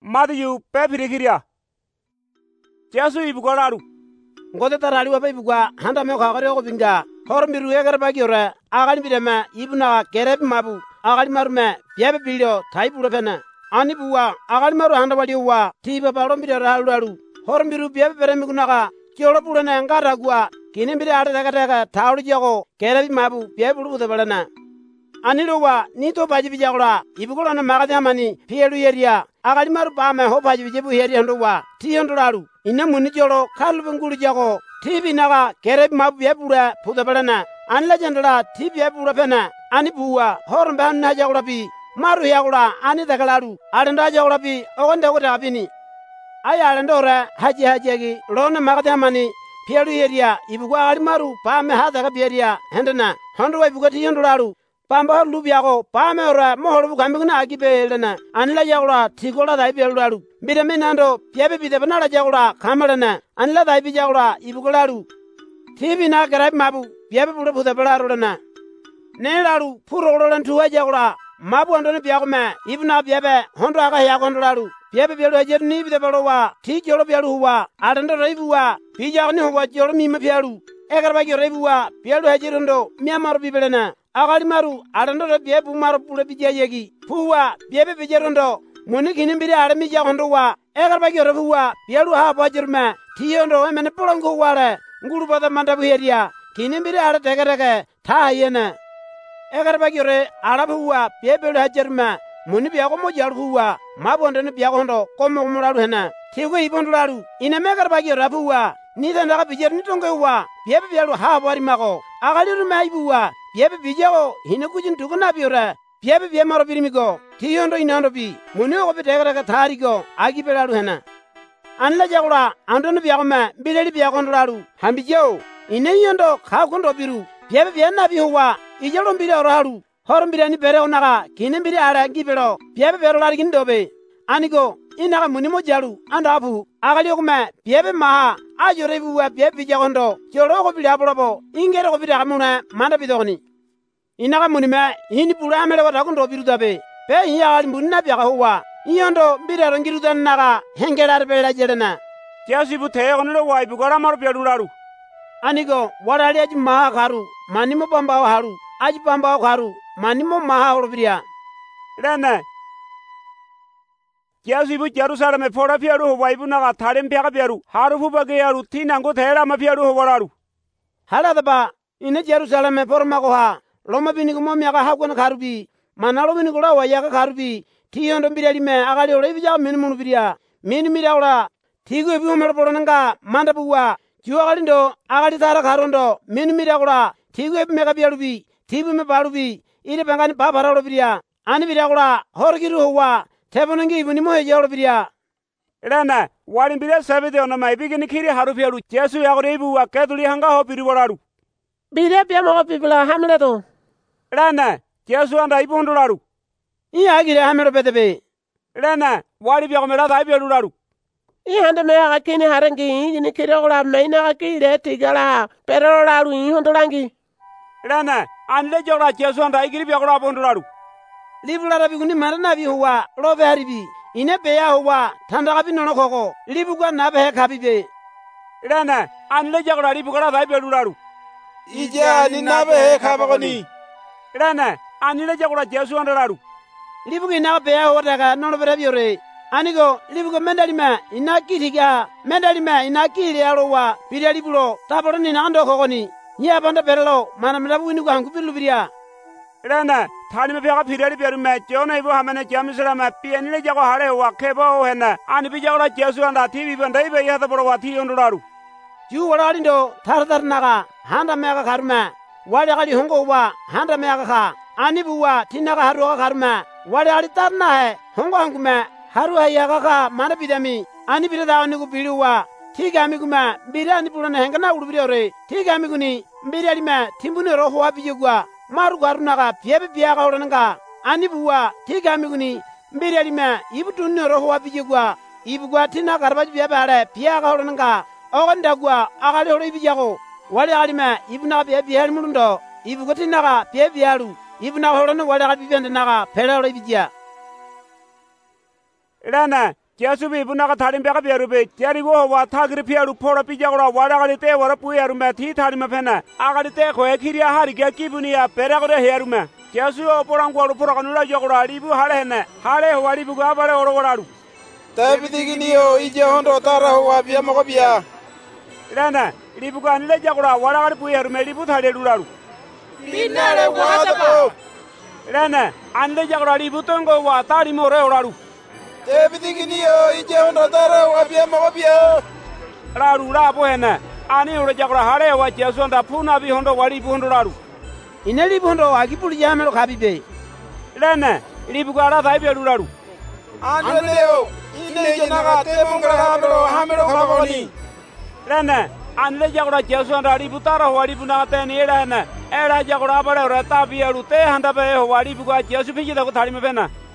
Matthew pepirikiria. Jesu ibukolaru. Ngote tarali wa ibukwa handa me khagare go binga. Hor miru egar bagiore agal bidema ibuna kereb mabu agal marume yebe bilio taiburo pena. Ani buwa agal maru handa waliwa tiba balo bidora halu. Hor miru yebe beremigunaga kiolo purana ngara gua kini bide ada daga taulu jago kereb mabu yebe bulu de balana. Anilowa nito baji bijagora ibugola na magadi mani pielu yeria agali maru bame ho baji bijebu yeria ndowa tiyondolaru ina muni jolo kalbungulu jago tibi naga kereb mabu yebura pudabalana anla jandala tibi yebura pena ani buwa hormbe anna jagora bi maru yagora ani dagalaru alenda jagora bi ogonda gota bini aya alendora haji lona magadi mani pielu yeria ibugwa agali maru bame hadaga bieria hendana hondo ibugo tiyondolaru Pamba lubiago pamera moholu kambiguna agibelena anla jagora tigola dai belaru bideminando piebe bidebana jagora kamalana anla dai bijagora ibugolaru tibi na garab mabu piebe bulu budabalaru na nelaru purolan tuwa jagora mabu andone biagome ibna piebe hondo aga yagondolaru piebe belu ajerni bidebalowa tigolo belu wa adando reibuwa bijagni huwa jolo mima pialu egarba gerebuwa pialu ajerondo miamar bibelena agali maru arando bie bu maru pule bija yegi puwa biebe bijerondo muni kinimbiri arami jagondo wa egarba gero wa bielu ha bajirma tiyondo emene polongo wale ngulu bada mandabu heria kinimbiri ara tegerege ta yene egarba gere arabu wa biebe lu hajerma muni biago mo jaru wa mabondo ne biagondo komo muralu hena tigo ibondularu ina megarba gero wa ni tanda bijer ni tongo wa biebe bielu ha bari mago agali rumaibu wa biebe bijago hine kujin duguna biora biebe bie maro birimigo tiyondo inando bi muni ogo bitegara tarigo agi belaru hena anla jagura andono biagoma bileli biagondolaru hambijeo ine yondo khagondo biru biebe biena bi huwa ijalo mbire oraru horumbire ni bere onaga kine mbire ara ngibelo biebe bero lari gindobe anigo inaga muni mo jaru anda abu agali ogma biebe ma ajore buwa biebe bijagondo joro go bilabolobo ingere go bidagamuna manda bidogni inaga muni me hini bula amele wata kondo birudabe pe hiyagali munna biaga huwa iyondo mbire rongirudan naga hengelar bela jelena Jesu bu teyogonlo wa ibugora mar bialularu anigo warali aji maha karu manimo bambao haru aji bambao karu manimo maha holobiria rene Jesu bu Jerusalem fora piaru wa ibunaga tharem piaga piaru harufu bageyaru tinango thera ma piaru horaru halada ba ine Jerusalem forma ko ha loma binigo mo miaga hagona karubi manalo binigo la wayaga karubi tiyondo mbireli me agali ole bija minimunu biria minimira ola tigo ebi homero boronanga mandabuwa juagalindo agali tara karondo minimira ola tigo ebi mega bialubi tibu me balubi ire bangani babara ola biria ani biria ola horgiru huwa tebonangi ibuni mo hejalo biria rene walimbire sabide ono mai bigini kiri haru piaru Jesu yagore ibuwa keduli hanga ho biriboraru bire biamo bibla hamledo rene Jesu anda ibondolaru iya gire hamero bedebe rene wali biagomela dai bialularu ihande me akini harangi ni kirola meina akire tigala pero laru ihondolangi rene anle jora Jesu anda igiri biagora bondolaru libulara biguni marana bi huwa lobe haribi ine beya huwa tandaga binono koko libugwa nabe kabibe rene anle jagora libugora dai bialularu ija ni nabe kabagoni rene anile jagora Jesu andolaru libugi na beya huwa daga nono bere biore anigo libugo mendalima ina kitiga mendalima ina kiri alowa biria libulo taboro ni nando kokoni nya banda berelo mana melabu ni ko hangu bilu biria rene thani me biaga phireli biaru me jona ibo hamane jamisra me pianile jago hare wa kebo hena ani bi jagora Jesu anda tibi bandai be yata boro wa thi ondolaru ju walalindo tardar naga handa mega karma wali gali hongo wa handa mega ka ani buwa tinaga haruga karma wali ali tarna he hongo hangume haru hayaga ka mana bidami ani bidada ani ku biluwa tigami kuma bidani bulana hengana ulubirore tigami kuni mbirali me timbune roho wa bijugwa maru garunaga piebe biaga orananga ani buwa tigami kuni mbirali me ibudunne roho wa bijugwa ibugwa tina garbaji biabe ale biaga orananga ogandagwa agali hore bijago wali alime ibuna biabe halmundo ibugoti naga biabe halu ibuna hore no wali alibende naga pele hore bijia rene Jesu bi buna ka thali be ka beru be jari go wa thagri phiaru phora pijagora wara gali te wara puyaru me thi thali me phena agari te khoe khiria hari ge kibunia pera gore hearu me Jesu oporang gwaru pora kanula jagora ribu hale hene hale wari bu ga bare orogoraru Tabidiginio ije hondo tara wa bia mogobia Rana ribu ga anile jagora wara gali puyaru me ribu thale duraru Binale wahatapo Rana anile jagora ribu tongo wa tari more oraru Tabidiginio ije hondo tara wa bia mogobia Raru rapo hene ani ore jagora hale wa Jesu anda puna bi hondo wari bu hondo raru ine libu hondo akipuli jamelo kabibe Rana ribu ga ara thai beru raru Andeleo ine jenaga temongra hamero kaboni Rana anile jagora Jesu anda ribu tara wari bu na te ni era hene era jagora bare ore ta bi aru te handa be wari bu ga Jesu phiji da ko thali me phena